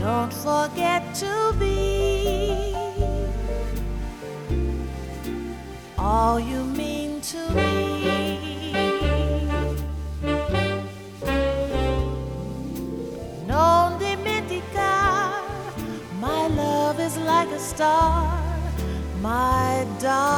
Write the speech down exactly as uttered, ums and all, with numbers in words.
Don't forget to be all you mean to me. Non dimenticare, my love is like a star, my darling.